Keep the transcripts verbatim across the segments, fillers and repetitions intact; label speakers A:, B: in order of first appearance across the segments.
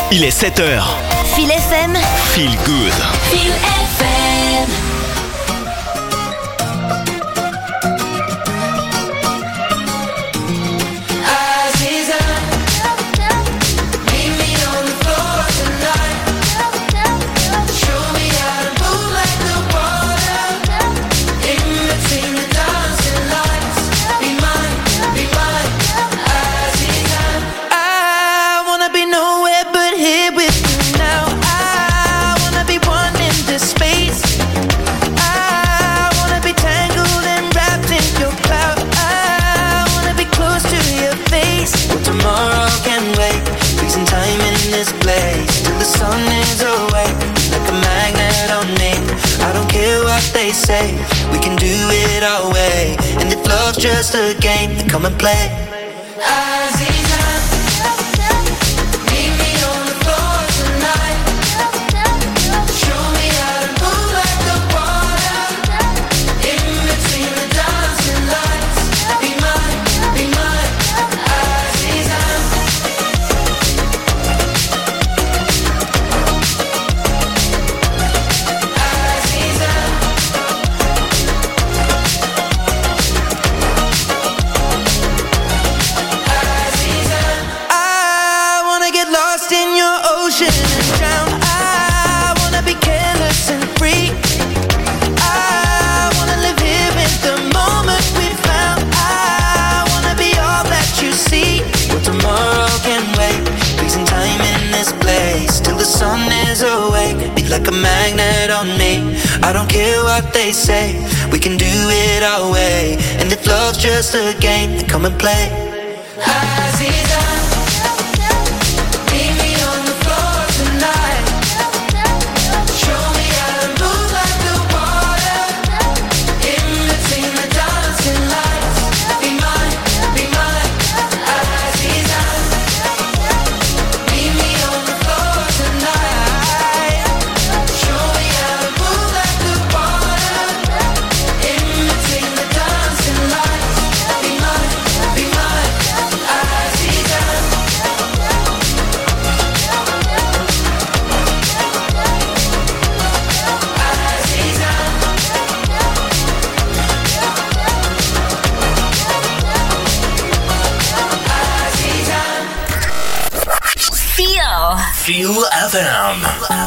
A: Il est sept heures.
B: Feel F M.
A: Feel good.
B: Feel F M.
C: Say we can do it our way, and if love's just a game, then come and play. Like a magnet on me. I don't care what they say, we can do it our way, and if love's just a game, then come and play. Aziza, meet me on the floor tonight. Show me how to move like the water, in between the dancing lights. Be mine, be mine, Aziza. Meet me on the floor tonight.
A: Feel F M.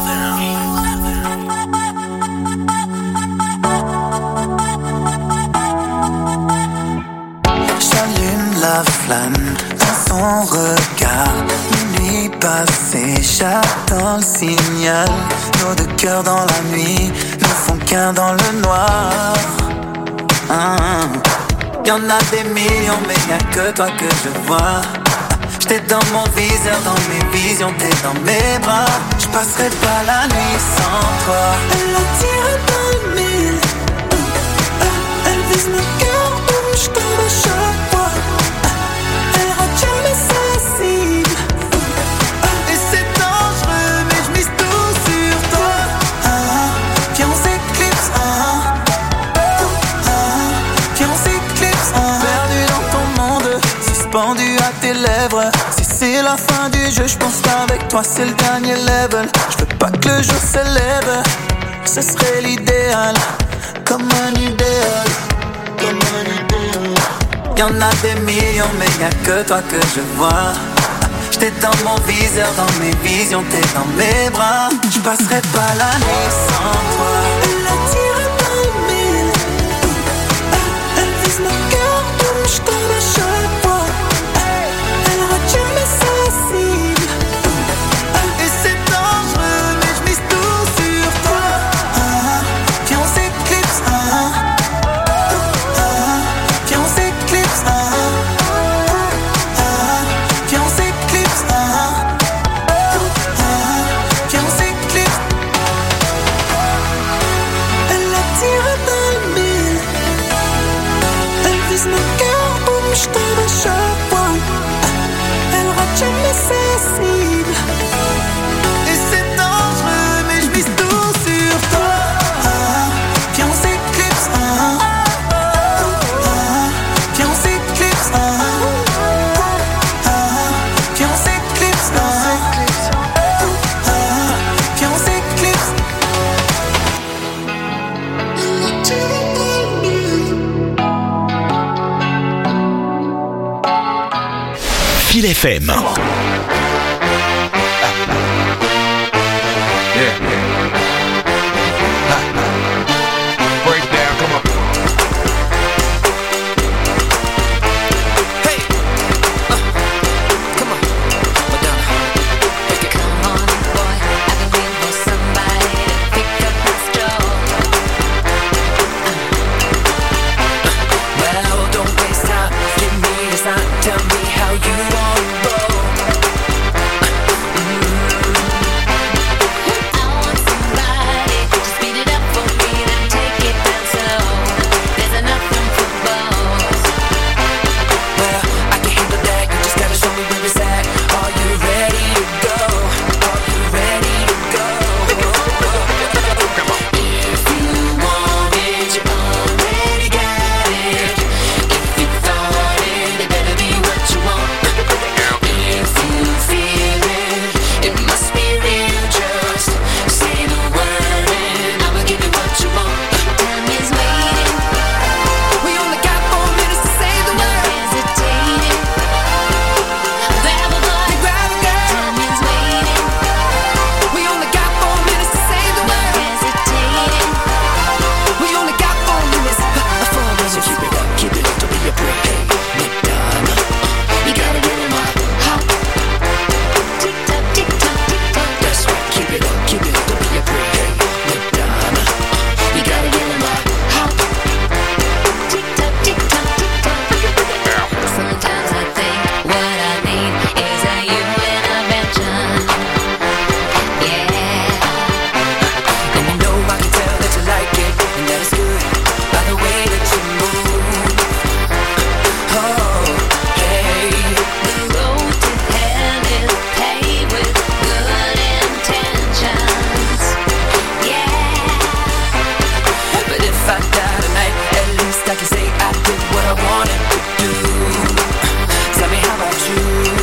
D: J'allume la flamme dans son regard. Minuit passée, j'attends le signal. Nos deux cœurs dans la nuit ne font qu'un dans le noir. Hum. Y'en a des millions, mais y'a que toi que je vois. T'es dans mon viseur, dans mes visions, t'es dans mes bras. Je passerai pas la nuit sans toi. Elle attire dans le mille. Elle vise mon cœur où je tombe à chaque fois. Elle rate jamais sa cible. Et c'est dangereux, mais je mise tout sur toi. Viens on s'éclipse. Viens on s'éclipse. Perdu dans ton monde, suspendu à tes lèvres. Si c'est la fin du jeu, je pense qu'avec toi c'est le dernier level. Je veux pas que le jour se lève, ce serait l'idéal. Comme un idéal, comme un idéal. Y'en a des millions, mais y'a que toi que je vois. J'étais dans mon viseur, dans mes visions, t'es dans mes bras. Je passerai pas la nuit sans toi. Elle attire dans le mille. Elle vise mon cœur où je tombe à chaque fois. Elle rate jamais sa cible. Et c'est dangereux, mais je mise tout sur toi. Viens on s'éclipse. Viens on s'éclipse. Viens on s'éclipse. Viens on s'éclipse.
A: F M.
E: Yeah, yeah. Ha, ha. Break down, come on.
C: Hey, uh, come on, Madonna. Break it.
B: Come on, boy, I've been waiting for somebody to pick up my straw.
C: Well, don't waste time. Give me a sign. Tell me how you want to roll.
B: I want somebody to speed it up for me, then take it down slow. There's enough room for both.
C: Well, I can handle that. You just gotta show me where it's at. Are you ready to go? Are you ready to go?
E: Come on.
C: If you want it, you already got it. If you thought it, it better be what you want. If you feel it, it must be real. Just say the word and I'ma give you what you want.
B: Time is waiting,
C: We only got four minutes to say the
B: no
C: word.
B: hesitating. Grab a boy,
C: Grab a girl.
B: time is waiting,
C: We only got four minutes to say the
B: no
C: word.
B: hesitating.
C: We only got four minutes. uh, Four minutes. So keep it up, keep it up, don't be afraid. Hey, Madonna, you gotta get in my hop.
B: Tick tock, tick tock, tick tock.
C: That's right, keep it up, keep it up, don't be afraid. Hey, Madonna, you gotta get in my hop.
B: Tick tock, tick tock, tick tock. Sometimes I think what I need is a human intervention. Yeah.
C: And you know I can tell that you like it, and that is good by the way that you move. Oh, hey.
B: The road to hell is paved with good intentions. Yeah.
C: But if I die tonight, at least I can say I did what I wanted to do. Tell me, how about you?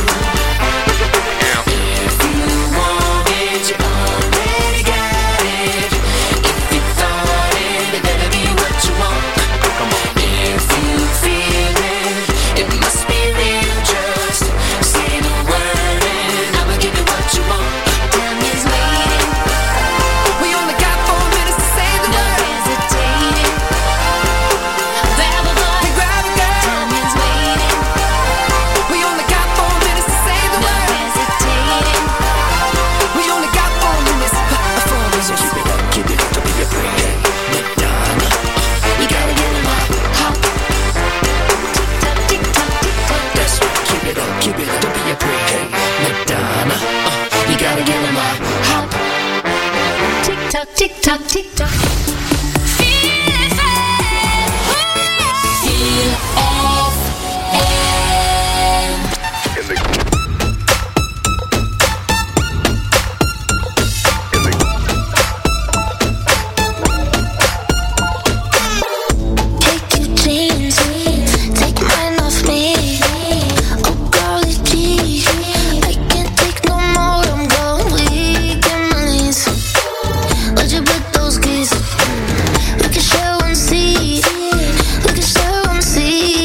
C: If you want it, you already got it. If you thought it, it better be what you want. If you feel it, it must be real. Just say the word and I'ma give you what you want.
B: Time is waiting,
C: We only got four minutes to say the
B: no
C: word.
B: hesitating. Grab a boy,
C: Grab a girl.
B: time is waiting,
C: We only got four minutes to say the
B: no
C: word.
B: hesitating.
C: We only got four minutes. uh, Four minutes. So keep it up, keep it up, don't be afraid. Hey, Madonna, you gotta get in my hop.
B: Tick tock, tick tock, tick tock.
C: That's right, keep it up, keep it up, don't be afraid. Hey, Madonna, uh, you gotta get in my hop.
B: Tick tock, tick tock, tick tock. Feel it, feel
F: Take your jeans, take mine off me. Oh golly gee, I can't take no more. I'm going weak in my knees. Where'd you put those keys? We can share one seat. We can share one seat.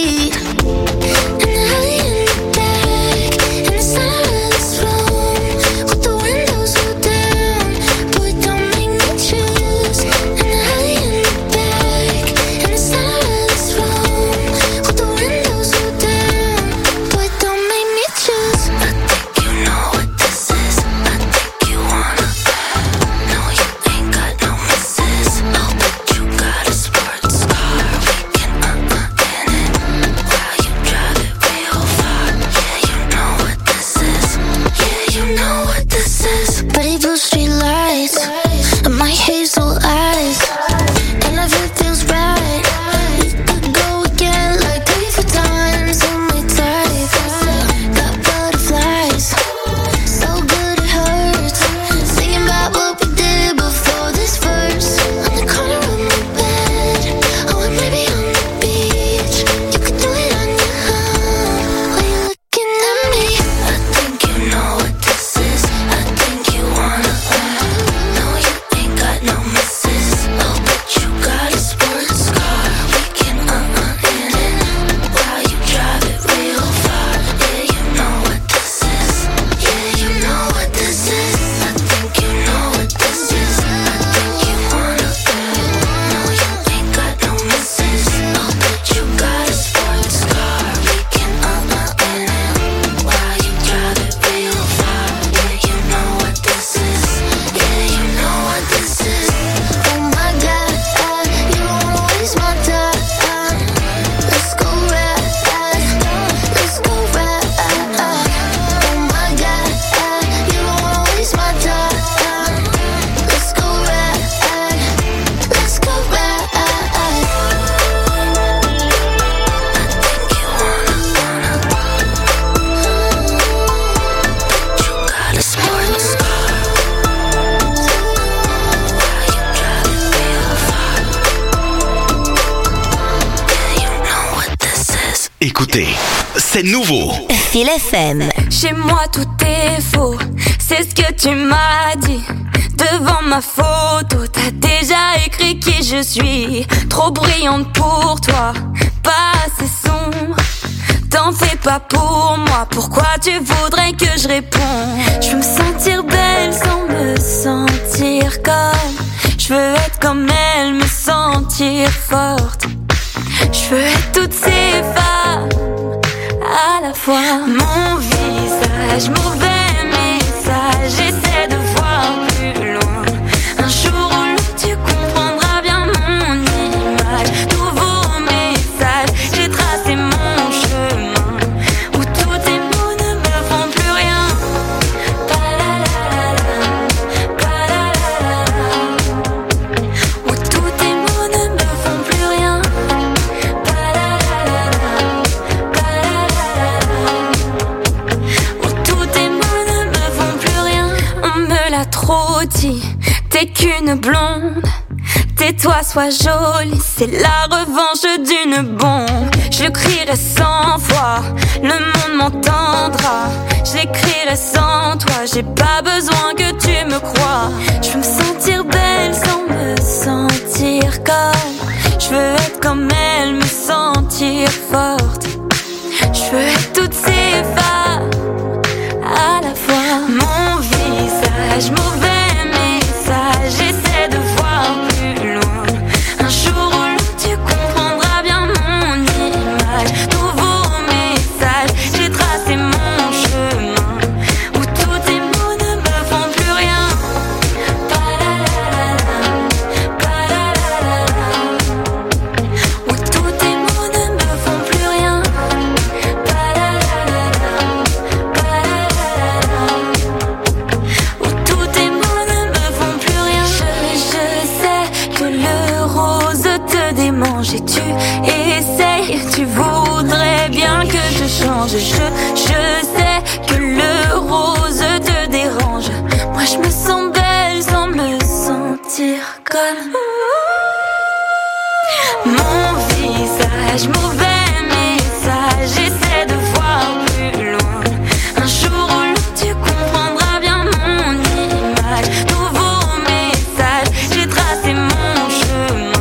A: Écoutez, c'est nouveau.
G: Feel F M.
H: Chez moi tout est faux, c'est ce que tu m'as dit. Devant ma photo, t'as déjà écrit qui je suis. Trop brillante pour toi, pas assez sombre. T'en fais pas pour moi, pourquoi tu voudrais que je réponde? Je veux me sentir belle sans me sentir comme. Je veux être comme elle, me sentir forte. Je veux être toutes ces femmes à la fois. Mon visage, mauvais message, j'essaie de voir plus loin. Un jour ou l'autre tu comprendras bien mon image. Nouveau message, j'ai tracé mon chemin où tous tes mots ne me font plus rien. Où tous tes mots ne me font plus rien. Trop dit, t'es qu'une blonde. Tais-toi, sois jolie, c'est la revanche d'une bombe. Je le crierai cent fois, le monde m'entendra. Je l'écrirai sans toi, j'ai pas besoin que tu me crois. Je veux me sentir belle sans me sentir comme. Je veux être comme elle, me sentir forte. Je veux être toutes ces femmes à la fois. Mon visage, mauvais message, j'essaie de voir plus loin. Un jour ou l'autre tu comprendras bien mon image. Nouveau message, j'ai tracé mon chemin où tous tes mots ne me font plus rien. Où tous tes mots ne me font plus rien. Et tu essayes, tu voudrais bien que je change. Je, je sais que le rose te dérange. Moi je me sens belle sans me sentir comme. Mon visage, mauvais message, j'essaie de voir plus loin. Un jour ou l'autre tu comprendras bien mon image. Nouveau message, j'ai tracé mon chemin.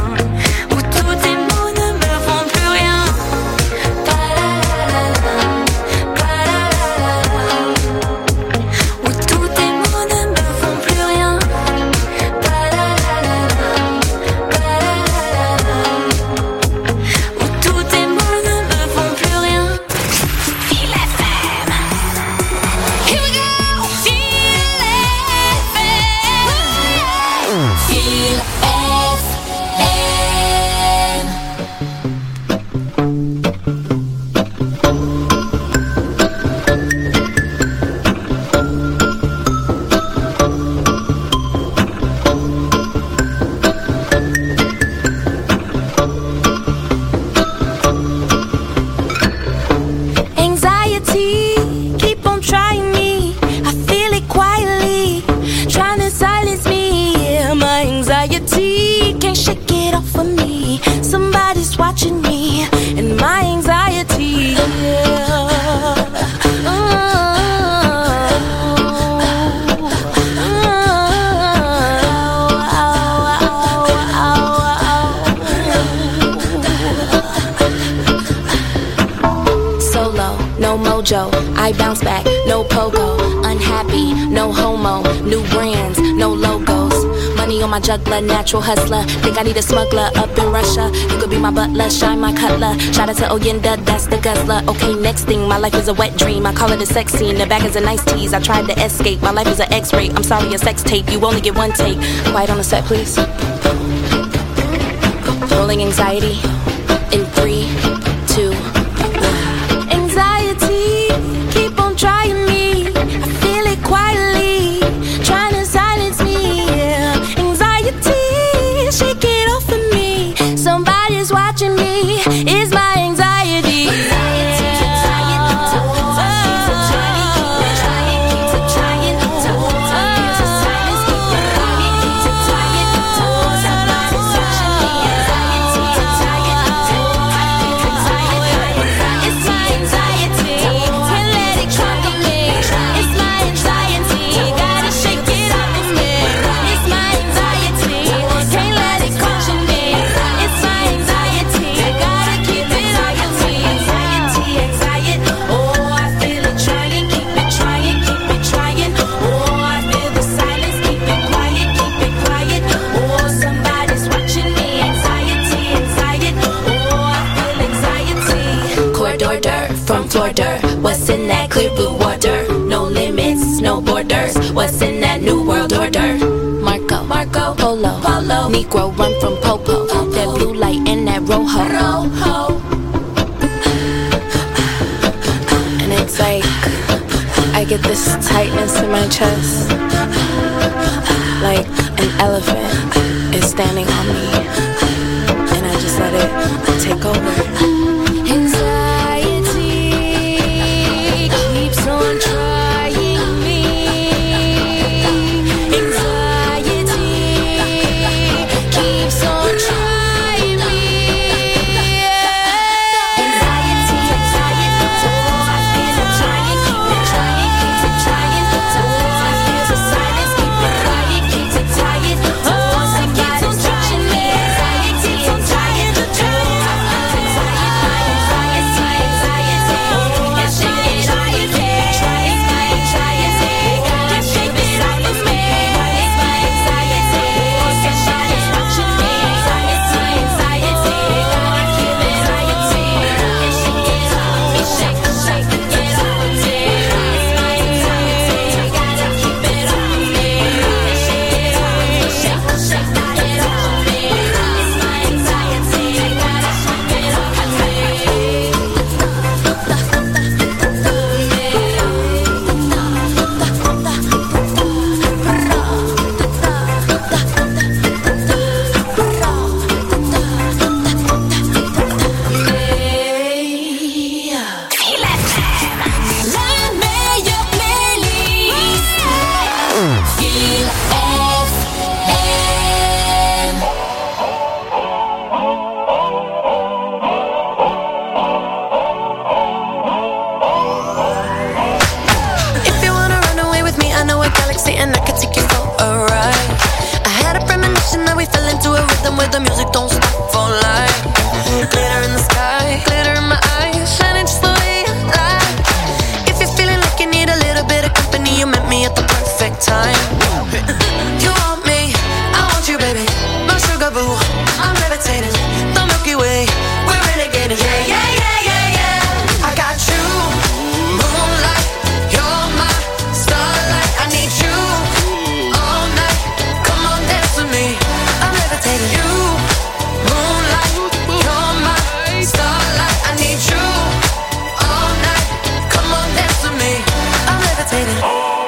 H: Watching me and my anxiety. Solo, no mojo, I bounce back, no pogo. Unhappy, no homo, new brands, no logos. Money on my juggler, natural hustler. Think I need a smuggler up in Russia. You could be my butler, shine my cutler. Shout out to Oyenda, that's the guzzler. Okay, next thing, my life is a wet dream. I call it a sex scene, the bag is a nice tease. I tried to escape, my life is an X-ray. I'm sorry, a sex tape, you only get one take. Quiet on the set, please. Rolling anxiety in three, two, one. Anxiety, keep on trying me. I feel it quietly, trying to silence me. Anxiety, shake it off of me. Somebody's watching me. It's my anxiety. Anxiety,
B: like clear blue water. No limits, no borders. What's in that new world order? Marco, Marco, Polo, Polo. Negro run from Popo. Popo. That blue light and that rojo. Rojo. And it's like I get this tightness in my chest, like an elephant is standing on me, and I just let it take over. Anxiety keeps on trying me. Anxiety keeps on trying me. Anxiety, anxiety, so I feel it trying, keep it trying, keep it trying. So I feel the silence, keep it quiet, keep it tired. So once I get on touching me, anxiety, anxiety, the truth. And I could take you for a ride. I had a premonition that we fell into a rhythm where the music don't stop for life. Glitter in the sky, glitter in my eyes, shining just the way you like. If you're feeling like you need a little bit of company, you met me at the perfect time. You want me, I want you, baby. My sugar boo, I'm levitating. The Milky Way, we're renegading. Yeah, yeah, yeah, yeah, yeah. I got you, moonlight. You're my starlight. I need you. You, moonlight, you're my starlight. I need you all night. Come on, dance with me. I'm levitating.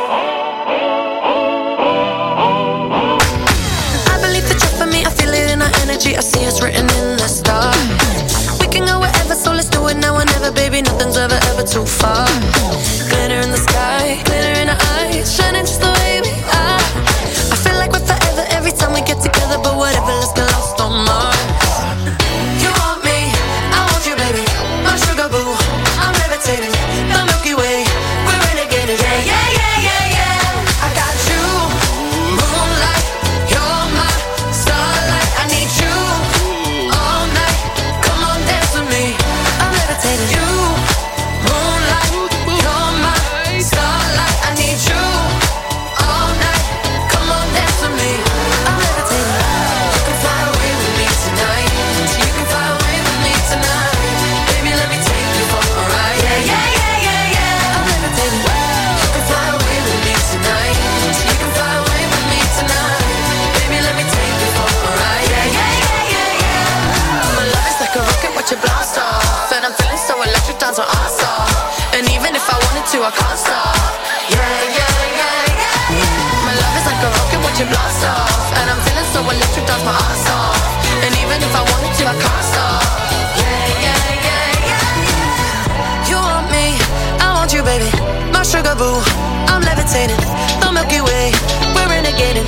B: I believe that you're for me. I feel it in our energy. I see it's written in the stars. We can go wherever, so let's do it now or never, baby. Nothing's ever, ever too far. Glitter in the sky, glitter in our eyes, shining just the way we are. I feel like we're forever every time we get together, but whatever, let's get lost on Mars. You want me, I want you, baby. My sugar boo, I'm levitating. The Milky Way, we're renegading. Yeah, yeah, yeah, yeah, yeah. I got you, moonlight. You're my starlight. I need you all night. Come on, dance with me. I'm levitating. You, moonlight. You're my starlight. I need you all night. Come on, dance with me. I'm levitating. You can fly away with me tonight. You can fly away with me tonight. Baby, let me take you for a ride. Yeah, yeah, yeah, yeah, yeah. I'm levitating. You can fly away with me tonight. You can fly away with me tonight. Baby, let me take you for a ride. Yeah, yeah, yeah, yeah, yeah. My love is like a rocket, watch it blast off. And I'm feeling so electric, dance on our off. And even if I wanted to, I can't stop. Yeah, yeah, yeah, yeah. My love is like a rocket, watch it blast off. And I'm feeling so electric, dance my ass off. And even if I wanted to, I can't stop. Yeah, yeah, yeah, yeah. You want me, I want you, baby. My sugar boo, I'm levitating. The Milky Way, we're renegading.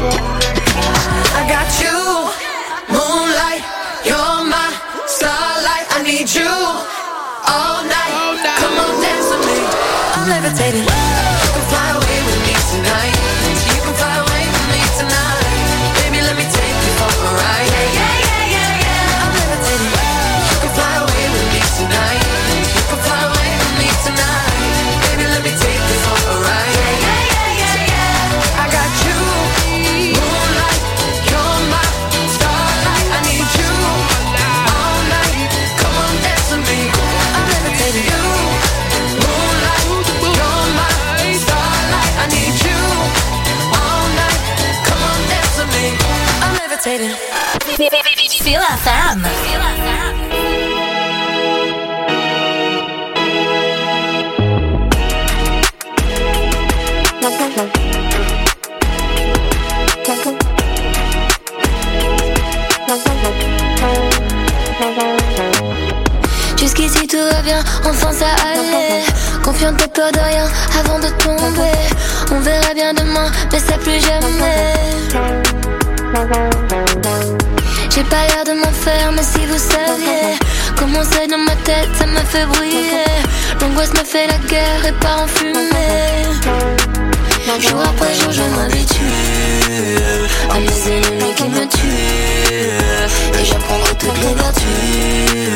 B: I got you, moonlight. You're my starlight. I need you all night. Come on, dance with me. I'm levitating. You can fly away with me tonight. You can fly away with me tonight. Baby, let me take you for a ride. Yeah, yeah, yeah, yeah, yeah. I'm levitating. You can fly away with me tonight. You can fly away with me tonight. Baby, let me take you for a ride. Yeah, yeah, yeah, yeah, yeah. I got you, moonlight. You're my starlight. I need you all night. Come on, dance with me. I'm levitating. You, moonlight.
G: Feel F M.
F: Jusqu'ici tout va bien, enfin ça allait. Confiante et peur de rien avant de tomber. On verra bien demain, mais ça plus jamais. J'ai pas l'air de m'en faire, mais si vous saviez comment c'est dans ma tête, ça me fait briller. L'angoisse me fait la guerre et part en fumée. Jour après jour je m'habitue à mes ennemis qui me tuent. Et j'apprendrai toutes les vertus.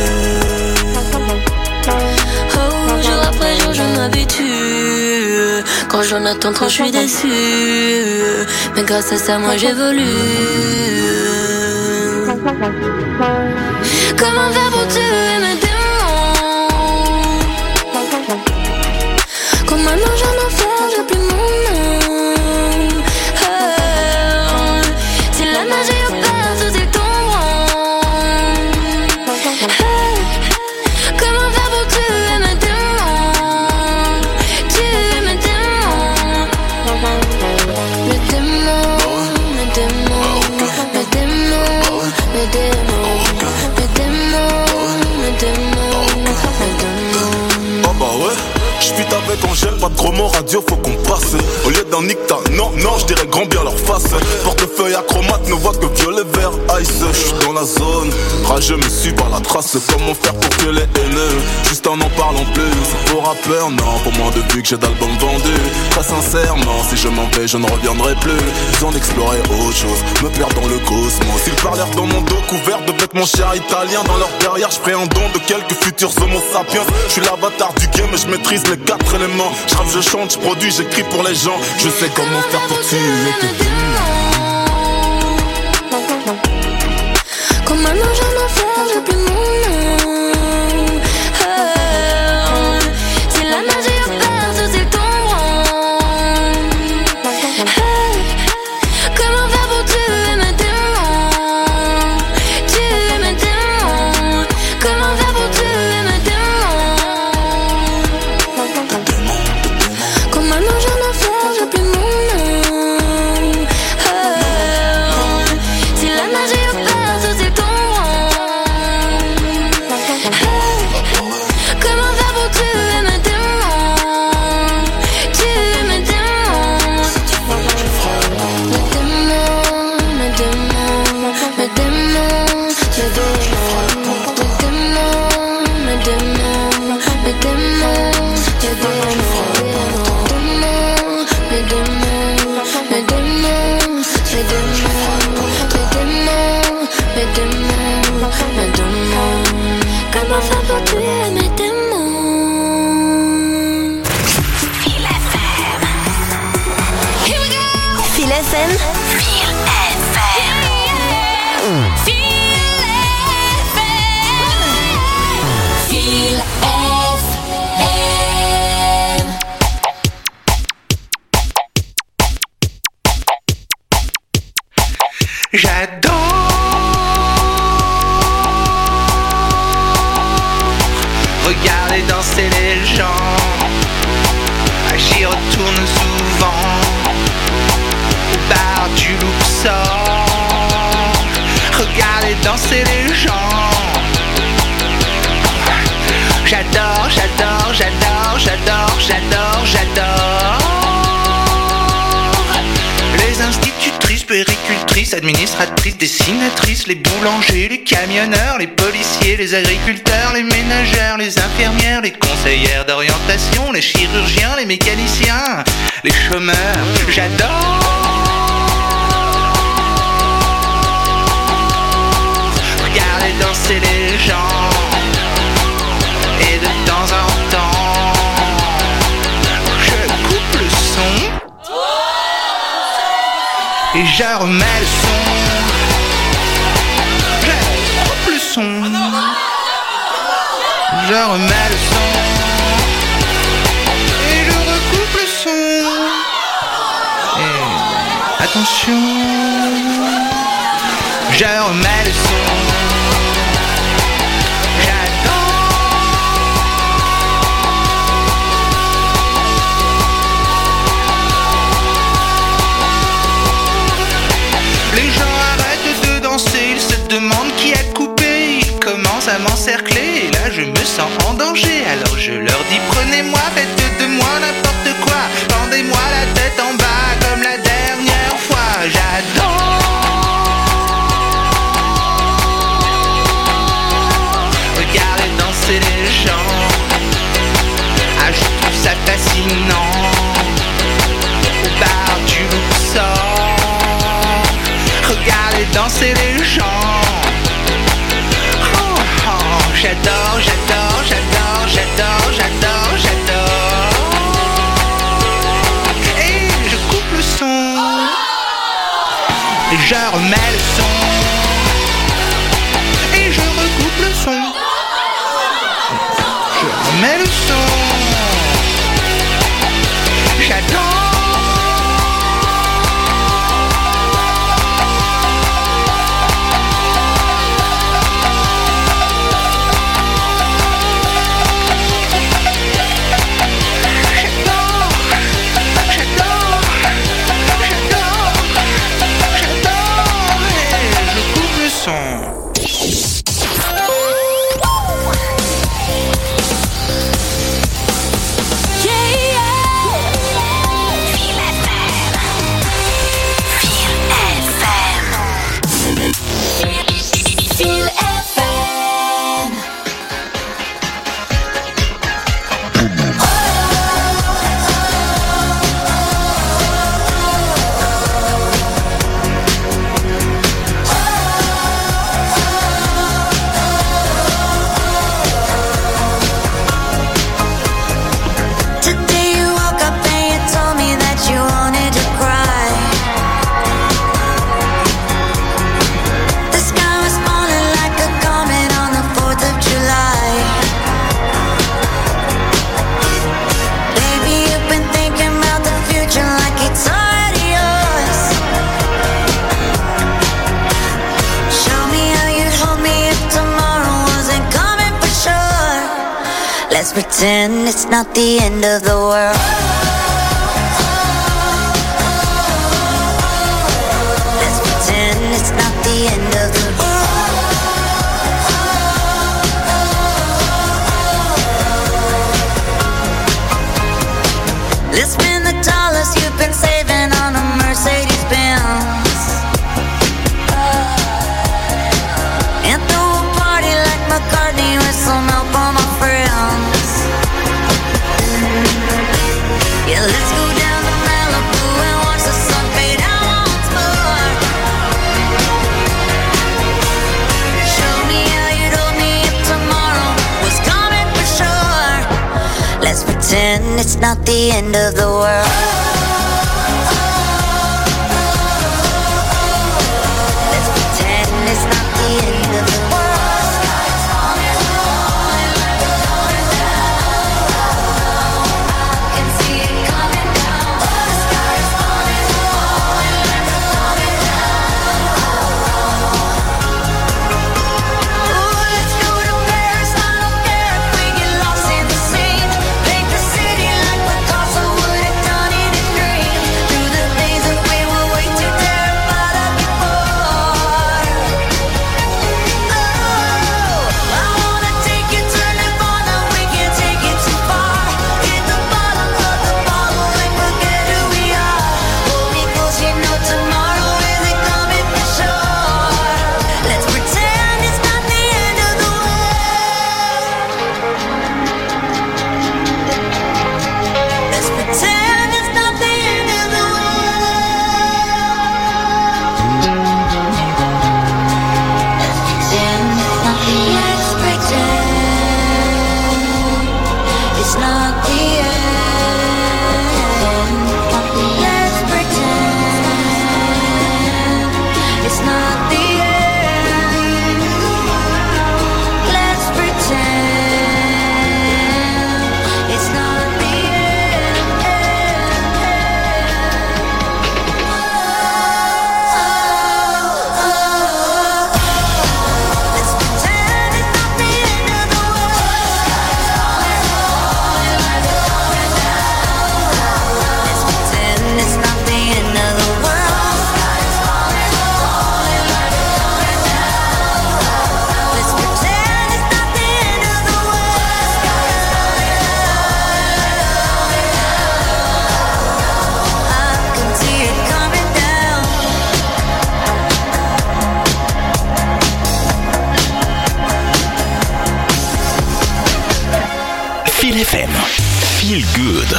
F: Oh, jour après jour je m'habitue. Quand j'en attends trop je suis déçue. Mais grâce à ça moi j'évolue. Comment faire pour tuer mes démons? Quand maintenant j'en enfer, j'ai plus mon nom. Oh, si la magie opère, tout est tombant. Oh, comment faire pour tuer mes démons? Tuer mes démons. Mes démons, mes démons, mes démons, mes démons.
I: J'fuite avec Angèle, pas de gros mots radio, faut qu'on passe. Au lieu d'un nicta, non, non, j'dirais grand bien leur face. Portefeuille acromate, ne voit que violet, vert, ice. J'suis dans la zone, rageux me suit par la trace. Comment faire pour que les haineux, juste en n'en parlant plus. C'est pour rappeur, non, pour moins de vues que j'ai d'albums vendus. Très sincèrement, si je m'en vais, je ne reviendrai plus. Besoin d'explorer autre chose, me perdre dans le cosmos. Ils parlèrent dans mon dos, couvert de vêtements chers italiens. Dans leur derrière, j'ferai un don de quelques futurs homo sapiens. J'suis l'avatar du game, je maîtrise les quatre éléments. Je rappe, je chante, je produis, j'écris pour les gens. Je sais comment faire pour tuer tes démons.
F: Comme maintenant j'en enfer, j'ai plus mon nom. Oh, si la magie opère, tout est tombant. Oh, comment faire pour tuer mes démons? Tuer mes démons. Comment faire pour tuer mes démons? Comme maintenant j'en enfer, j'ai plus mon nom. Oh, si la magie opère, tout est tombant. Oh, comment faire pour tuer mes démons? Tuer mes démons. Mes démons, mes démons, mes démons, mes démons, mes démons, mes démons, mes démons, mes démons, mes démons, mes démons, mes démons, mes démons. Comment faire pour tuer mes démons?
G: Feel F M.
F: Here we go.
G: Feel F M. Feel F M.
F: Feel F M. Feel F M.
A: J'adore regarder danser les gens. J'y retourne souvent au bar du Luxor. Regarder danser les gens. J'adore, j'adore, j'adore, j'adore, j'adore, j'adore. Les institutrices, puéricultrices, administratrices, dessinatrices, les boulangers, les camionneurs, les policiers, les agriculteurs, les ménagères, les infirmières, les conseillères d'orientation, les chirurgiens, les mécaniciens, les chômeurs. J'adore regarder danser les gens. Et de temps en temps, je coupe le son et je remets le son. Je coupe le son, je remets le son et je recoupe le son. Et attention, Je remets le son. Les gens arrêtent de danser, ils se demandent qui a coupé. Ils commencent à m'encercler et là je me sens en danger. Alors je leur dis prenez-moi, faites de moi n'importe quoi. Pendez-moi la tête en bas comme la dernière fois. J'adore regarder danser les gens. Ah, je trouve ça fascinant. Au bar du Luxor, regardez danser les gens. Oh, oh, j'adore, j'adore, j'adore, j'adore, j'adore, j'adore. Et je coupe le son. Et je remets le son. Et je recoupe le son. Je remets le son. J'adore.
F: Let's pretend it's not the end of the world. Let's pretend it's not the end of the world. Let's spend the dollars you've been saving on a Mercedes Benz and throw a party like McCartney with some help on my friends. Yeah, let's go down to Malibu and watch the sun fade out once more. Show me how you told me if tomorrow was coming for sure. Let's pretend it's not the end of the world. Let's pretend it's not the end of the world.
C: Done it
J: mode.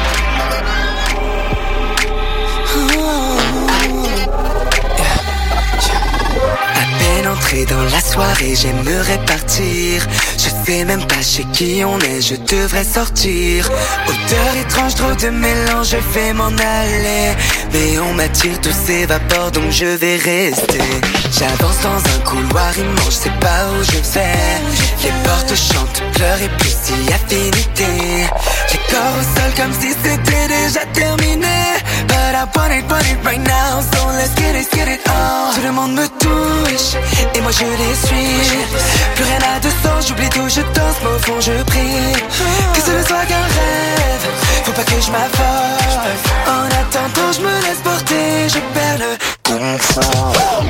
K: À peine entré dans la soirée, j'aimerais partir. Je sais même pas chez qui on est, je devrais sortir. Odeur étrange, trop de mélange, je vais m'en aller. Mais on m'attire, tout s'évapore, donc je vais rester. J'avance dans un couloir immense, je sais pas où je vais. Les portes chantent, pleurent et plus si affinité. Les corps au sol comme si c'était déjà terminé. But I want it, want it right now, so let's get it, get it on. Tout le monde me touche, et moi je les suis. Plus rien n'a de sens, j'oublie tout, je danse, mais au fond je prie que ce ne soit qu'un rêve, faut pas que je m'affole. En attendant je me laisse porter, je perds le confort.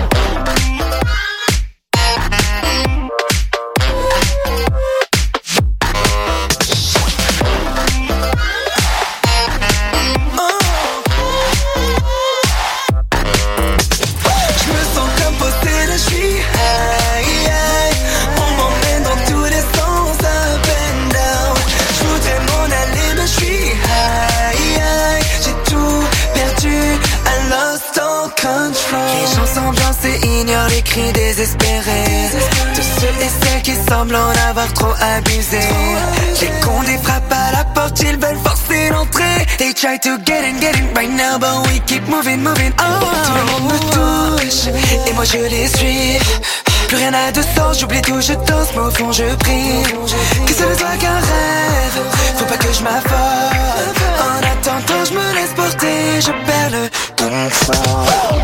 K: Les cris désespérés de ceux et celles qui semblent en avoir trop abusé. Les condés frappent à la porte, ils veulent forcer l'entrée. They try to get in, get in right now, but we keep moving, moving on. Tout le monde me touche, et moi je les suis. Plus rien n'a de sens, j'oublie tout, je danse, mais au fond je prie que ce ne soit qu'un rêve, faut pas que je m'affole. En attendant je me laisse porter, je perds le confort.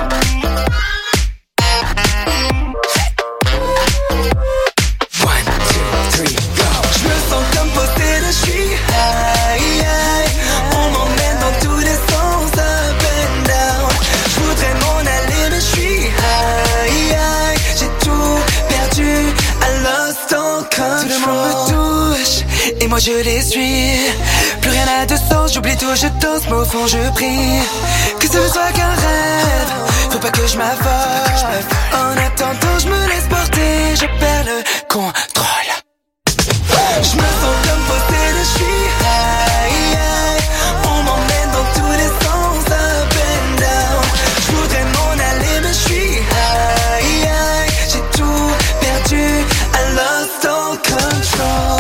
K: Et moi je les suis. Plus rien n'a de sens, j'oublie tout, je danse, mais au fond je prie que ce ne soit qu'un rêve, faut pas que je m'affole. En attendant je me laisse porter, je perds le contrôle. Je me sens comme possédé, je suis high, high. On m'emmène dans tous les sens, up and down. Je voudrais m'en aller mais je suis high, high. J'ai tout perdu, I lost all control.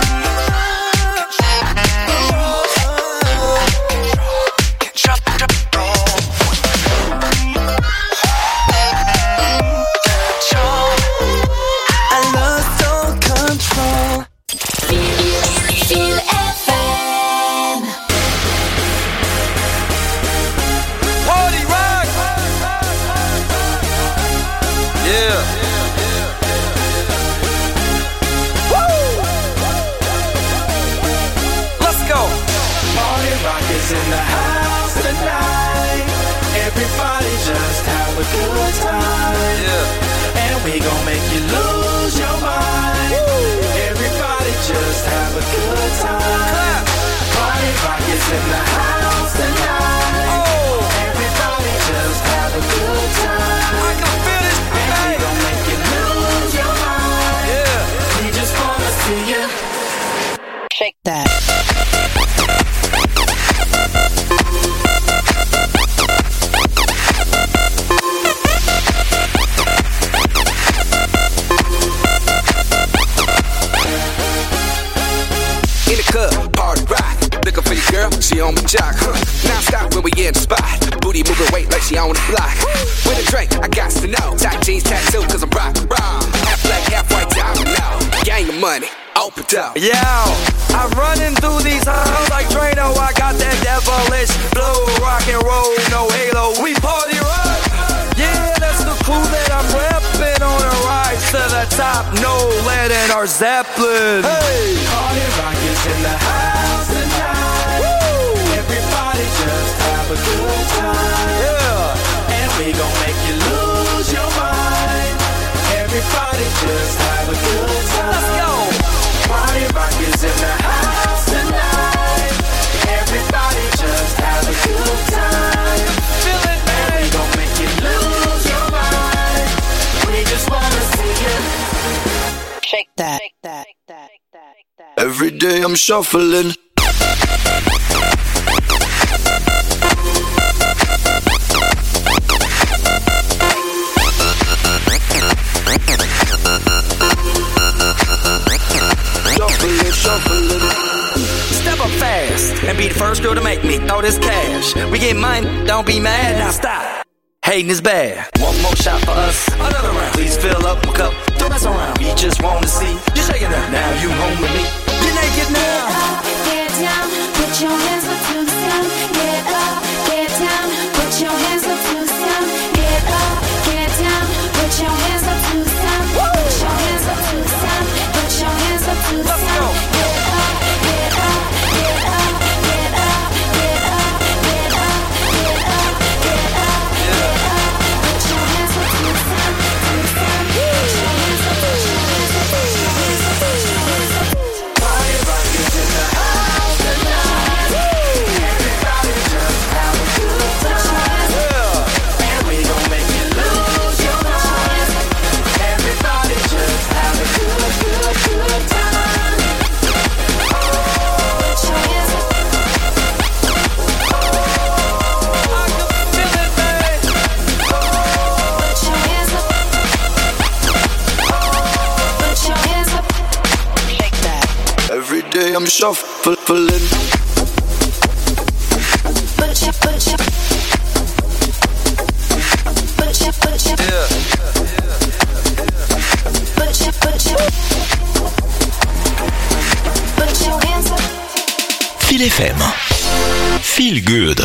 C: In the house tonight, everybody just have a good time, yeah. And we gon' make you lose your mind. Woo. Everybody just have a good time. Party rock is in the house tonight. Oh. Everybody just have a good time. I can feel it, and we gon' make you lose your mind. Yeah. We just wanna see you shake that.
L: In the club, party rock. Looking for your girl, she on my jock. Huh. Now stop when we in the spot. Booty moving weight like she on the block. With a drink, I got to know. Tight jeans, tattoo, cause I'm rock, rock. Half black, half white, diamond now. Gang of money, open up.
M: Yo, I'm running through these halls like Drano. I got that devilish blue, rock and roll, no halo. We party rock. Yeah, that's the crew that I'm reppin' on a rise to the top. No lead in our Zeppelin. Hey,
C: party rock is in the house tonight. Woo! Everybody just have a good time. Yeah, and we gon' make you lose your mind. Everybody just have a good time.
M: Let's go.
C: Party rock is in the house tonight. Everybody just have a good time.
M: Feel it, man.
C: And we gon' make you lose your mind. We just wanna see you shake that.
K: Every day I'm shuffling.
M: and be the first girl to make me throw this cash. We get money, don't be mad, now stop. Hating is bad. One more shot for us, another round. Please fill up my cup, don't mess around. We just wanna see you shaking up. Now you home with me. Get naked now.
F: Get up, get down, put your hands up to the sound. Get up, get down, put your hands up to the sound. Get up, get down, put your hands up to the sound. Put your hands up to the sound. Put your hands up to the sound. Get up, get up, get up, get up, get up, get up, get up, get up, get up. Put your hands up to the sound, to the sound. Put your hands up, put your hands up, put your hands up, put your hands up. Party rock is in the house tonight. Everybody just have a good time. And we gon' make you lose your mind. Everybody just have a good, good, good time. Put your hands up. I can feel it, babe. Put your hands up. Put your hands up. Shake that.
D: Every day I'm shuffling.
F: Put your, put your, put your, put your,
D: Yeah.
F: put your, put your, put your hands up.
J: Feel F M. Feel good.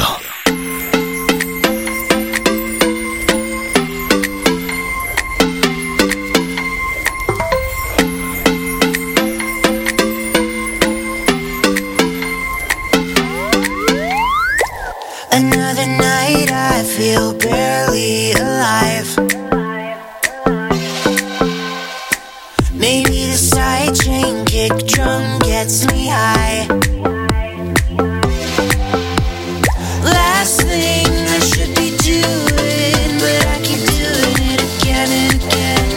F: Another night I feel barely alive. Maybe the sidechain kick drum gets me high. Last thing I should be doing, but I keep doing it again and again.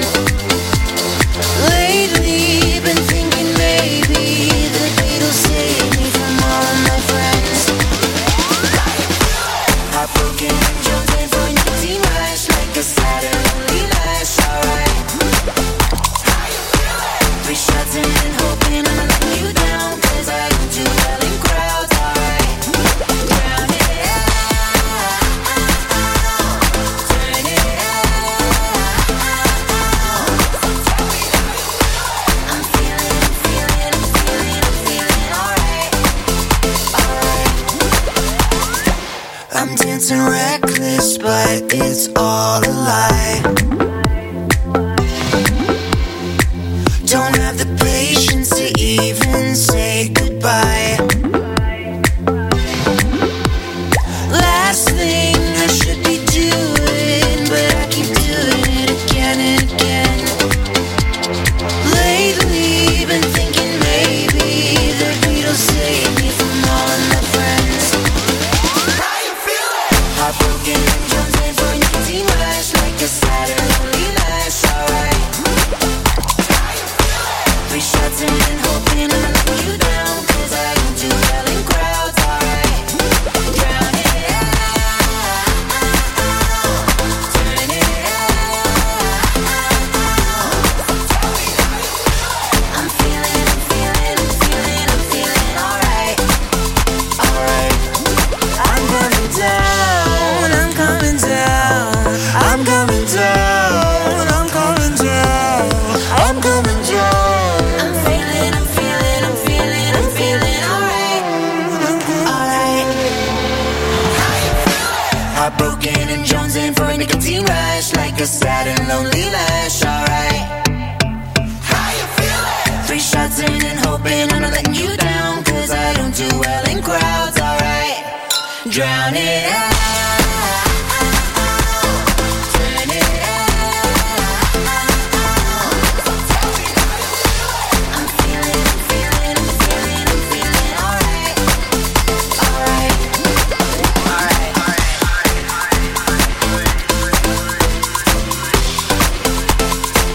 F: Lately been thinking maybe the Beatles save me from all of my friends. Heartbroken and jumping for nicotine rush like a Saturday lonely lash, alright. Three shots in and hoping I'm letting you down, cause I don't do well in crowds, alright. Drown it out, turn it out. I'm feeling, I'm feeling, I'm feeling, I'm feeling alright, alright. I'm dancing reckless, but it's all a lie. Don't have the patience to even say goodbye. Last thing I should be doing, but I keep doing it again and again. Lately been thinking maybe the Beatles save me from all of my friends. Heartbroken and jumping for nicotine rush like a Saturday lonely lash, alright. Three shots in and hoping I'm letting you down, cause I don't do well in crowds, alright. Drown it out, turn it out. I'm feeling, I'm feeling, I'm feeling, I'm feeling alright, alright. I'm coming down, I'm coming down, I'm coming down, I'm coming down, I'm coming down. I'm feeling, I'm feeling, I'm feeling, I'm feeling alright, alright. Heartbroken and jonesing for a nicotine rush like a sad and lonely lash, alright. Three shots in and hoping I'm not letting you down, cause I don't do well in crowds, alright. Drown it out, turn it out. I'm feeling, I'm feeling, I'm feeling, I'm feeling alright, alright, alright, alright.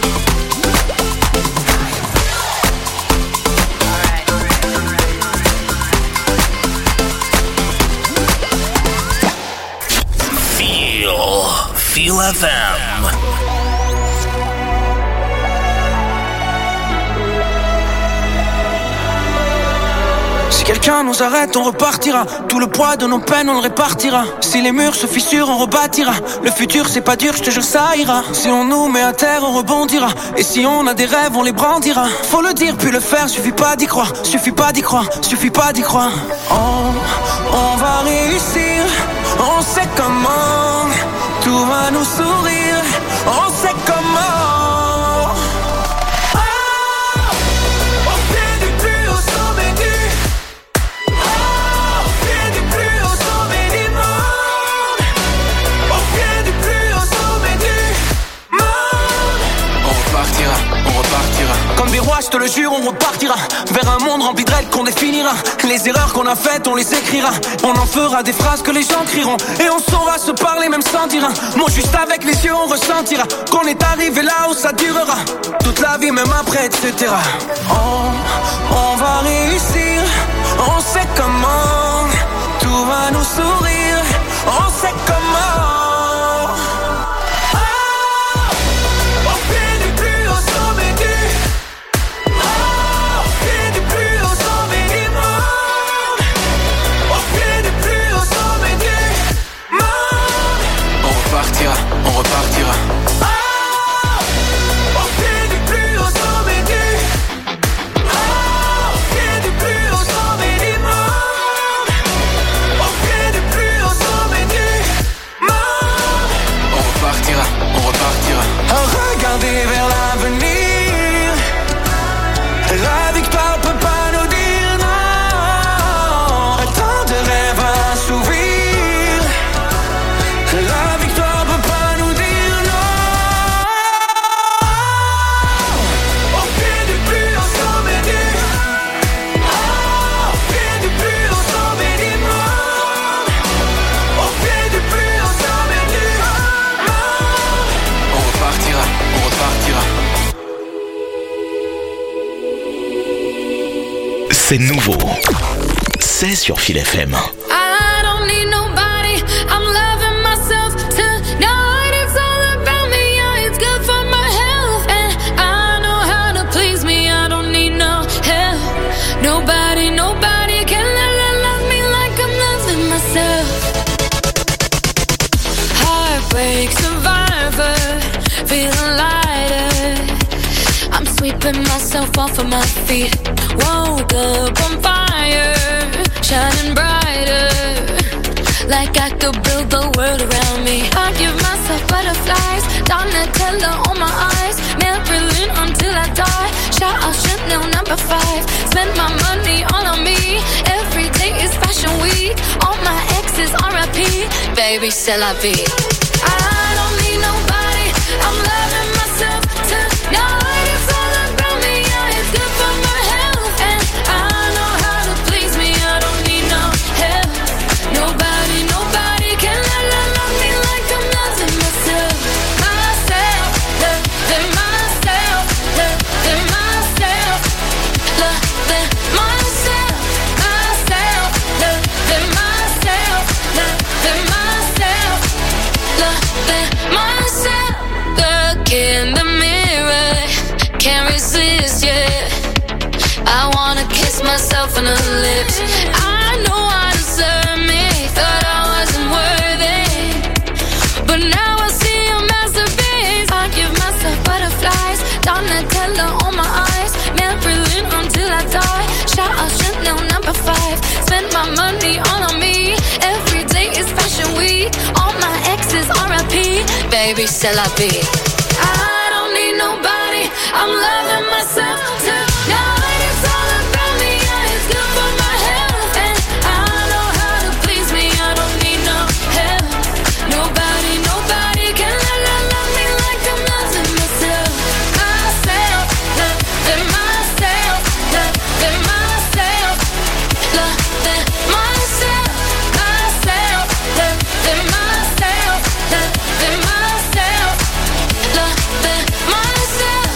N: quelqu'un nous arrête, on repartira. Tout le poids de nos peines, on le répartira. Si les murs se fissurent, on rebâtira. Le futur c'est pas dur, je te jure ça ira. Si on nous met à terre, on rebondira. Et si on a des rêves, on les brandira. Faut le dire puis le faire, suffit pas d'y croire. Suffit pas d'y croire, suffit pas d'y croire. On, on va réussir, on sait comment. Tout va nous sourire, on sait comment. Comme des rois, je te le jure, on repartira vers un monde rempli de règles qu'on définira. Les erreurs qu'on a faites, on les écrira. On en fera des phrases que les gens crieront. Et on saura se parler même sans dire un mot. Juste avec les yeux, on ressentira qu'on est arrivé là où ça durera toute la vie, même après, et cetera. On, on va réussir, on sait comment. Tout va nous sourire, on sait comment. On repartira. Oh, on fait du plus au sommet du. Oh, on fait du plus au sommet du monde. On fait du plus au sommet du monde. On repartira, on repartira. Regardez vers l'avenir. La victoire peut pas nous dire non. Tant de rêves à assouvir. La victoire peut pas.
J: C'est nouveau. C'est sur Feel F M.
H: I don't need nobody, I'm loving myself tonight. It's all about me, yeah, it's good for my health. And I know how to please me, I don't need no help. Nobody, nobody can love me like I'm loving myself. Heartbreak survivor, feeling lighter. I'm sweeping myself off of my feet. Woke up on fire, shining brighter. Like I could build the world around me. I give myself butterflies, Donatella on my eyes. Marilyn until I die. Shout out Chanel number five. Spend my money all on me. Every day is fashion week. All my exes R I P. Baby, c'est la vie. I don't need nobody, I'm loving myself tonight. It's all about me, yeah, it's good for my health. And I know how to please me, I don't need no help. Nobody, nobody can love, love, love me like I'm loving myself. Myself, loving myself, loving myself, loving myself, myself, loving myself, loving myself, loving myself. Look in the mirror, can't resist, yeah. I wanna kiss myself on the lips. I know I deserve me, thought I wasn't worthy, but now I see a masterpiece. I give myself butterflies, Donatella on my eyes. Marilyn until I die. Shout out Chanel number five. Spend my money all on me. Every day is fashion week. All my exes R I P. Baby, c'est la vie. I don't need nobody, I'm loving myself tonight. It's all about me, yeah, it's good for my health. And I know how to please me, I don't need no help. Nobody, nobody can love, love, love me like I'm loving myself. Myself, loving myself, loving myself, loving myself, myself, loving myself, loving myself, loving myself.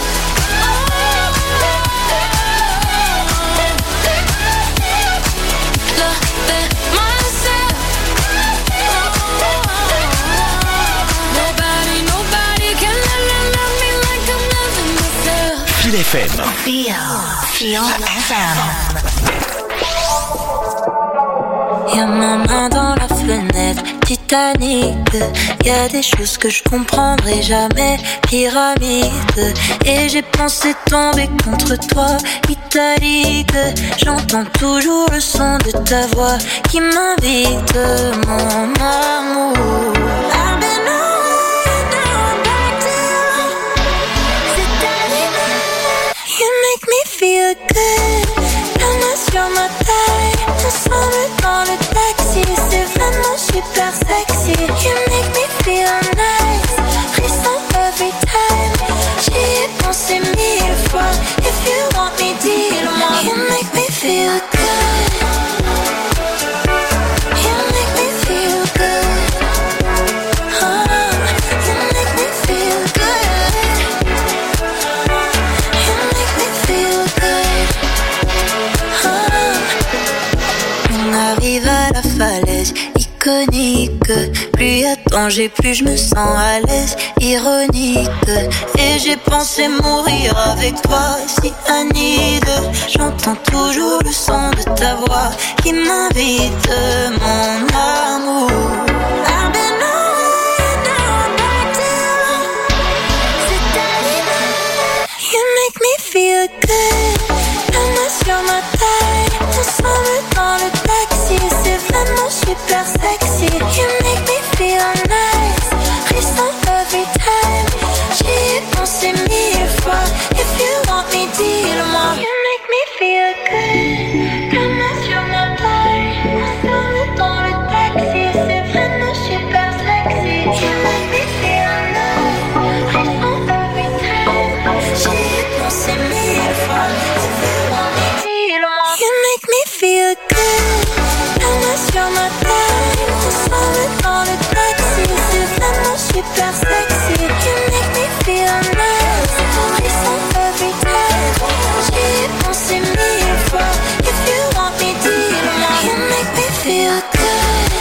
H: Nobody, nobody can love, love, love me like I'm loving myself.
J: Feel F M.
G: Feel, Feel F M.
H: Y'a ma main dans la fenêtre, Titanic. Y'a des choses que je comprendrai jamais, pyramide. Et j'ai pensé tomber contre toi, italique. J'entends toujours le son de ta voix qui m'invite, mon amour. I've been on, down, back to you. C'est arrivé. You make me feel good. La main sur ma taille, ensemble dans le taxi. C'est vraiment super sexy. You make me feel nice. Frisson every time. J'y ai pensé mille fois. If you want me, dis-le-moi. You make me feel good. You make me feel good. Oh, you make me feel good. You make me feel good. On arrive à la falaise, iconique. Plus y a danger, plus je me sens à l'aise, ironique. Et j'ai pensé mourir avec toi, si Anide. J'entends toujours le son de ta voix qui m'invite, mon amour. I've been on, down, back to you. C'est arrivé. You make me feel good. La main sur ma taille, ensemble dans le taxi. C'est vraiment super sexy. You make me feel nice. Frisson every time. J'y ai pensé mille fois. If you want me, dis-le-moi. You make me feel good. La main sur ma taille, ensemble dans le taxi. C'est vraiment super sexy. You make me feel nice. Frisson every time. J'y ai pensé mille fois. If you want me, dis-le-moi. You make me feel good. La main sur ma taille, ensemble dans le taxi. C'est vraiment super sexy. You make me feel nice. Frisson every time. J'y ai pensé mille fois. If you want me, dis-le-moi. You make me feel good.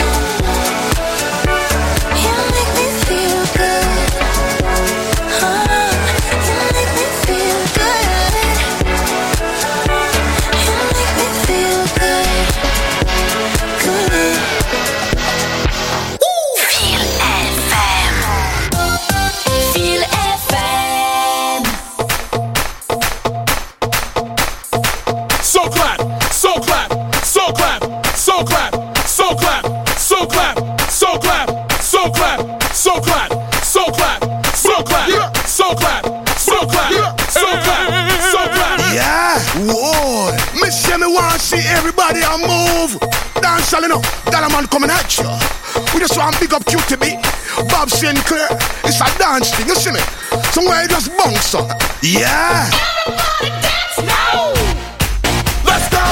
H: You make me feel good. Oh, you make me feel good. You make me feel good. Good.
G: Feel F M.
H: Feel F M.
I: So clap, so clap, so clap, so clap, so clap, so clap, so clap, so clap, so clap, so clap, so clap, so clap, so clap, so clap, so clap.
O: Yeah, whoa. Me say me want see everybody a move. Dance all enough, that a man coming at you. We just want big up Q T B, Bob Sinclair. It's a dance thing, you see me? Somewhere you just bounce up. Yeah.
N: Everybody dance now.
I: Let's go.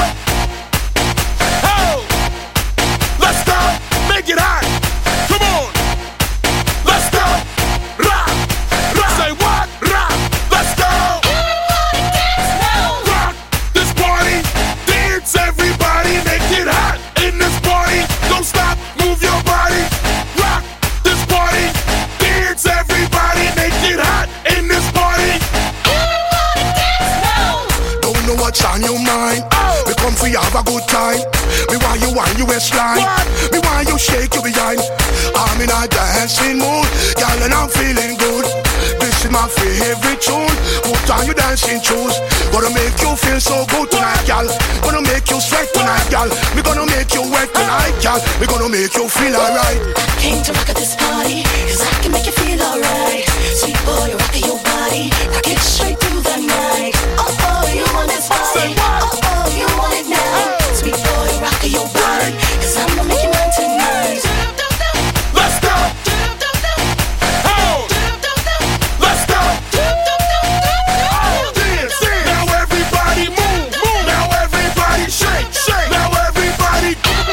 I: Oh, let's go. Make it hot. Come on. Let's go. Rock, rock. Say what? Rock. Let's go.
N: Everybody dance now.
I: Rock this party. Dance, everybody. Make it hot in this party. Don't stop. Move your body. Rock this party. Dance, everybody. Make it hot in this party.
N: Everybody dance now.
O: Don't know what's on your mind.
I: Oh.
O: We come for you have a good time. Me want you want you waistline.
I: What?
O: Me want you shake your behind. I'm in a dancing mood, girl, and I'm feeling good. This is my favorite tune. Put on your dancing shoes. Gonna make you feel so good tonight, girl. Gonna make you sweat tonight, girl. Me gonna make you wet tonight, girl. Me gonna make you feel alright.
C: Came to rock at this party, cause I can make you feel alright. Sweet boy, rock your body, rock it straight through the night. Oh oh, you want this body? Oh oh, you want it now? Sweet boy, rock your body, cause I'ma make you mine tonight.
I: Let's go. Oh, let's go. Oh, dance, dance. Now everybody move, move. Now everybody shake, shake. Now everybody.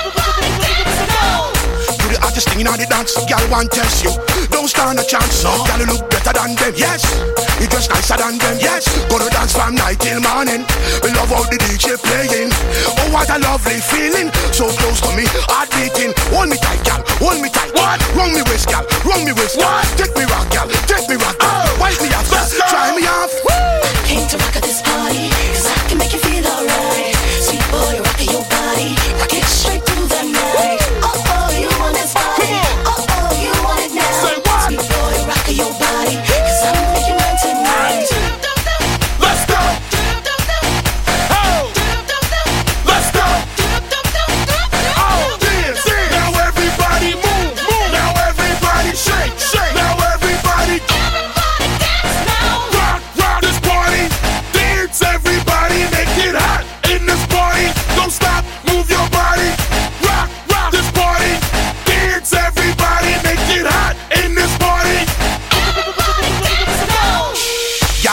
O: Do the hottest thing in all the dance, girl, one test you. Don't stand a chance, no. Girl, you look better than them, yes. You dress nicer than them, yes. Gonna dance from night till morning. We love how the D J playing. Oh, what a lovely feeling. So close to me, heart beating. Hold me tight, girl, hold me tight.
I: What?
O: Run me waist, girl, run me waist.
I: What?
O: Take me rock, girl, take me rock, girl.
I: Oh.
O: Wipe me off,
I: Let's go.
O: try me off.
C: Came to rock at this party, cause I can make you feel alright. Sweet boy, rock your body.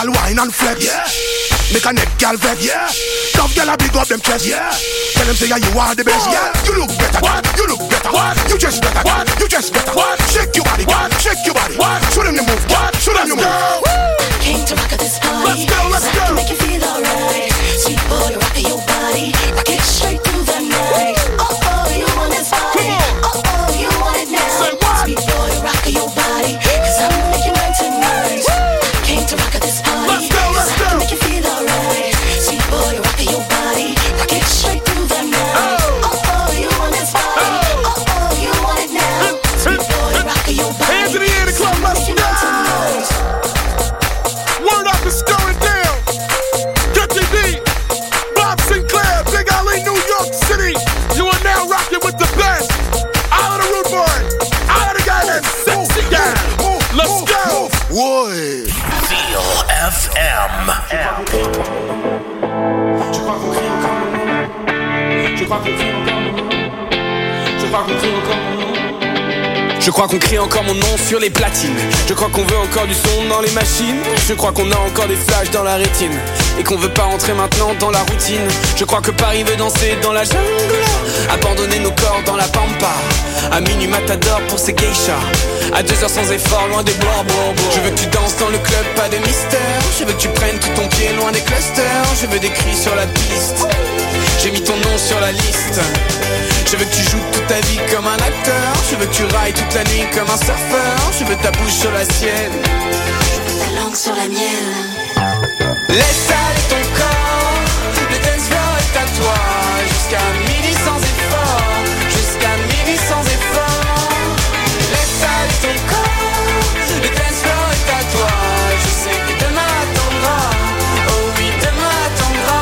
O: gal wine and flex. Yeah. Make a neck gal vex. Yeah. Tough gal a big up them chest. Yeah. Tell them say yeah, you are the best. Yeah. You look better. What? You look better. What? You just better. What? You just better. What? Shake your body. What? Shake your body. What? Show them the move. What? Show them the move.
C: Came to rock at this party.
O: Let's go. Let's go.
C: Make you feel alright. Sweet boy, rock your body. Rock it straight through the night. Oh oh, you want this body. Oh oh, you want it now.
O: Say what?
C: Sweet boy, rock your body. Cause I'm making mine tonight. Came to rock at this party.
O: Let's go. Let's go.
C: Make you feel alright. Sweet boy, rock your body. Rock it straight through the night. Oh oh, you want this body. Oh oh, you want it now. Sweet boy, rock your body.
O: Hands in the air, the club must go. Word up is going down. Get T D, Bob Sinclair, Big Alley, New York City. You are now rocking with the best. Out of the rude boy. Out of the guy that's sexy guy. Let's go. Boy.
J: Feel F M.
M: Je crois qu'on crie encore mon nom. Je crois qu'on crie encore mon nom. Je crois qu'on crie encore mon nom sur les platines. Je crois qu'on veut encore du son dans les machines. Je crois qu'on a encore des flashs dans la rétine. Et qu'on veut pas rentrer maintenant dans la routine. Je crois que Paris veut danser dans la jungle. Abandonner nos corps dans la pampa. À minuit matador pour ces geishas. À deux heures sans effort, loin des blancs bonbons. Je veux que tu danses dans le club, pas de mystère. Je veux que tu prennes tout ton pied loin des clusters. Je veux des cris sur la piste. J'ai mis ton nom sur la liste. Je veux que tu joues toute ta vie comme un acteur. Je veux que tu railles toute la nuit comme un surfeur. Je veux ta bouche sur la sienne.
C: Je veux ta langue sur la mienne.
M: Laisse aller ton corps. Le dance floor est à toi. Jusqu'à midi sans effort. Jusqu'à midi sans effort. Laisse aller ton corps. Le dance floor est à toi. Je sais que demain attendra. Oh oui, demain attendra.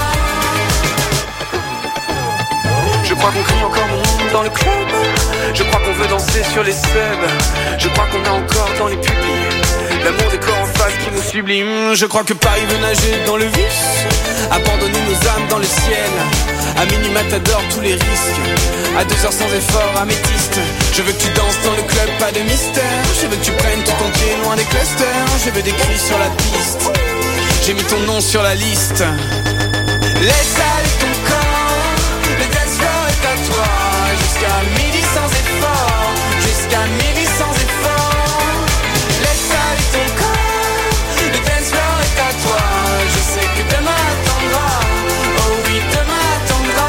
M: Je crois qu'on crie encore mon nom dans le club. Je crois qu'on veut danser sur les subs. Je crois qu'on a encore dans les pupilles l'amour des corps en face qui nous sublime. Je crois que Paris veut nager dans le vice. Abandonner nos âmes dans le ciel. À minuit matador tous les risques. À deux heures sans effort, améthyste. Je veux que tu danses dans le club, pas de mystère. Je veux que tu prennes tout ton pied loin des clusters. Je veux des cris sur la piste. J'ai mis ton nom sur la liste. Laisse aller ton corps. Le dance floor est à toi. Jusqu'à midi sans effort. Jusqu'à midi sans effort. Laisse aller ton corps. Le dance floor est à toi. Je sais que demain attendra. Oh oui, demain attendra.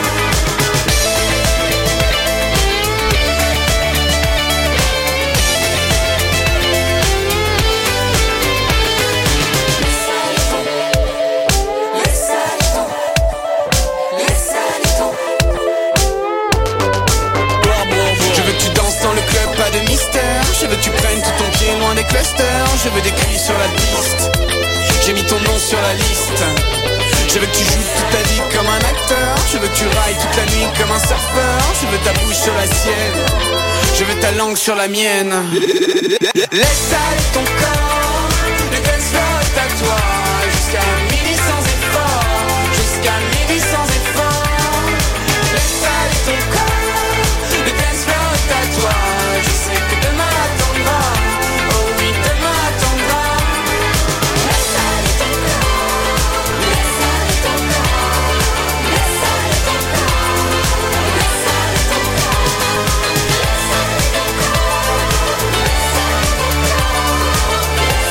M: Pas de mystère, je veux que tu prennes tout ton pied loin des clusters. Je veux des cris sur la piste. J'ai mis ton nom sur la liste. Je veux que tu joues toute ta vie comme un acteur. Je veux que tu railles toute la nuit comme un surfeur. Je veux ta bouche sur la sienne. Je veux ta langue sur la mienne. Laisse aller ton corps. Le dance floor est à toi. Jusqu'à midi sans effort. Jusqu'à midi sans effort. Laisse aller ton corps. Le dance floor est à toi. Je sais que demain attendra. Oh oui, demain attendra. Laisse aller ton corps. Laisse aller ton corps. Laisse aller ton corps. Laisse aller ton corps. Laisse aller ton corps. Laisse aller ton corps.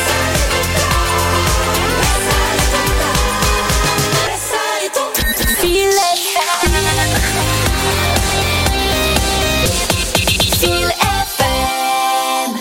M: Laisse aller ton corps. Laisse aller ton corps.
H: Feel it. Feel F M.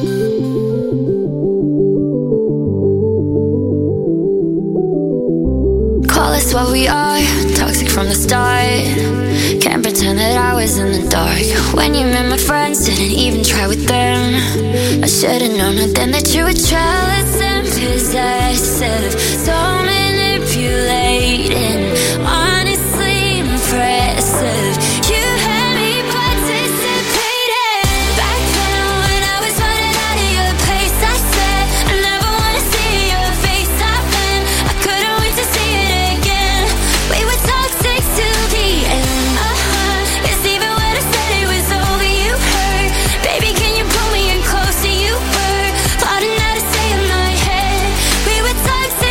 H: Call us what we are, toxic from the start. Can't pretend that I was in the dark. When you met my friends, didn't even try with them. I should've known then that you were jealous and possessive. So manipulating, honestly impressive. You had me participating. Back then when I was running out of your pace, I said I never wanna see your face again. I couldn't wait to see it again. We were toxic till the end. Uh-huh. 'Cause even when I said it was over, you hurt. Baby, can you pull me in closer? You were plotting how to stay in my head. We were toxic.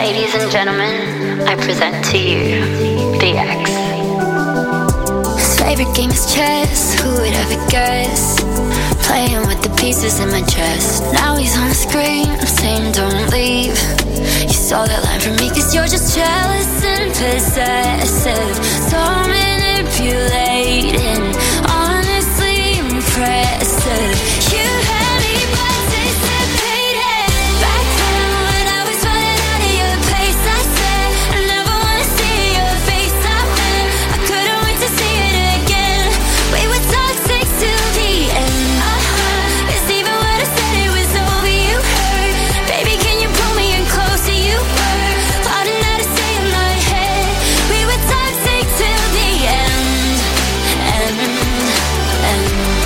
H: Ladies and gentlemen, I present to you D X.
F: His favorite game is chess, who would ever guess? Playing with the pieces in my chest. Now he's on the screen, I'm saying don't leave. You saw that line from me cause you're just jealous and possessive. So manipulating, honestly impressive. You had me participating. Back then when I was running out of your place, I said I never wanna see your face. I meant I couldn't wait to see it again. We were toxic till the end. Uh-huh. Cause even when I said it was over, you hurt. Baby, can you pull me in closer? You were plotting how to stay in my head. We were toxic till the end. And, and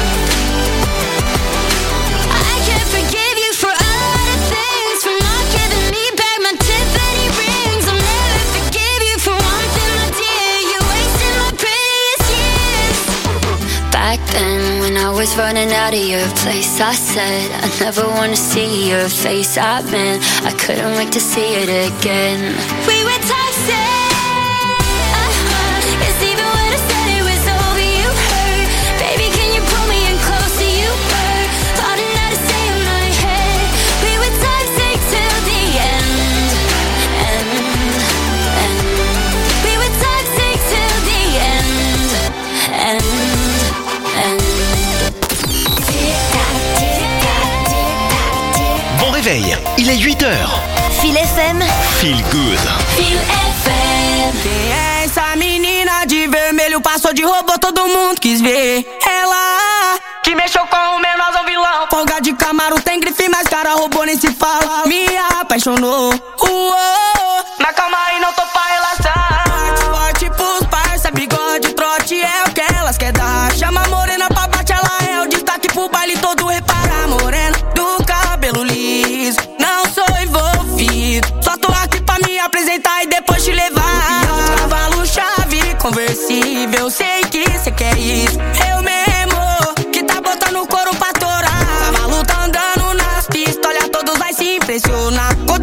F: I can't forgive you for a lot of things. For not giving me back my Tiffany rings. I'll never forgive you for one thing, my dear. You wasted my prettiest years. Back then when I was running out of your place, I said I never wanna see your face. I meant I couldn't wait to see it again. We were toxic. Uh-huh. Cause even when I said it was over, you hurt. Baby, can you pull me in closer? You were plotting how to stay in my head. We were toxic till the end. And, and we were toxic till the end. And, and
J: Bon réveil, il est huit heures.
B: Feel F M.
J: Feel good.
B: Feel F M.
P: Quem é essa menina de vermelho? Passou de robô, todo mundo quis ver. Ela que mexeu com o menor ao vilão. Folga de Camaro, tem grife, mas cara robô nem se fala. Me apaixonou. Uou, mas calma aí, não tô pra relação. Forte, forte pros parça, bigode, trote é o que elas quer dar. Chama a morena pra bate, ela é o destaque pro baile todo. Repara, morena do cabelo liso. Não sou envolvido, só tô aqui pra me apresentar e depois te levar. E é um cavalo chave conversível, sei que cê quer isso.